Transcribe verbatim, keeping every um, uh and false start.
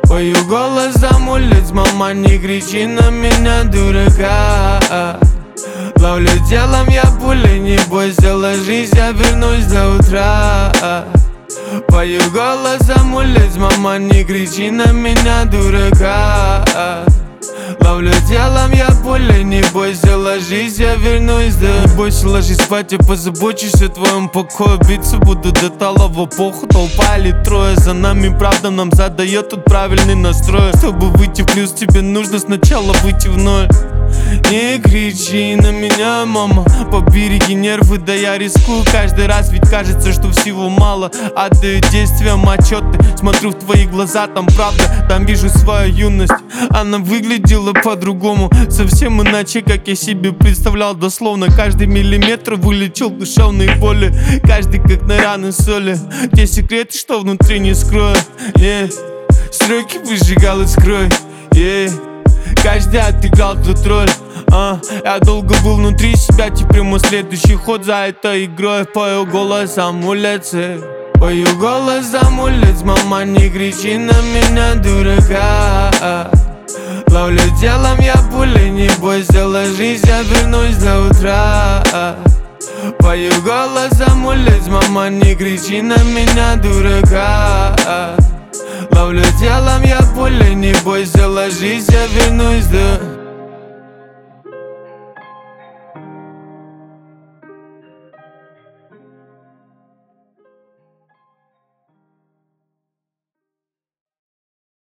Пою голосом улиц, мама, не кричи на меня, дурака. Ловлю телом я пули, не бойся, ложись, я вернусь до утра. Пою голосом улиц, мама, не кричи на меня, дурака. Ловлю телом я пули, не бойся, ложись, я вернусь, да. Не бойся, ложись спать, я позабочусь о твоем покое. Биться буду до талого поху, толпа или трое. За нами правда нам задает тут правильный настрой. Чтобы выйти в плюс, тебе нужно сначала выйти в ноль. Не кричи на меня, мама, побереги нервы, да я рискую каждый раз, ведь кажется, что всего мало. Отдаю действиям отчеты, смотрю в твои глаза, там правда, там вижу свою юность. Она выглядела по-другому, совсем иначе, как я себе представлял. Дословно каждый миллиметр вылечил душевные боли, каждый как на раны соли. Те секреты, что внутри не скрою, yeah. Строки выжигал искрой, yeah. Каждый отыграл тут роль, а, я долго был внутри себя, теперь мой следующий ход за этой игрой. Пою голосом улицы, пою голосом улиц, мама, не кричи на меня, дурака. Ловлю телом я пули, не бойся, ложись, я вернусь до утра. Пою голосом улиц, мама, не кричи на меня, дурака. Ловлю телом я пули, не бойся, ложись, я вернусь, да.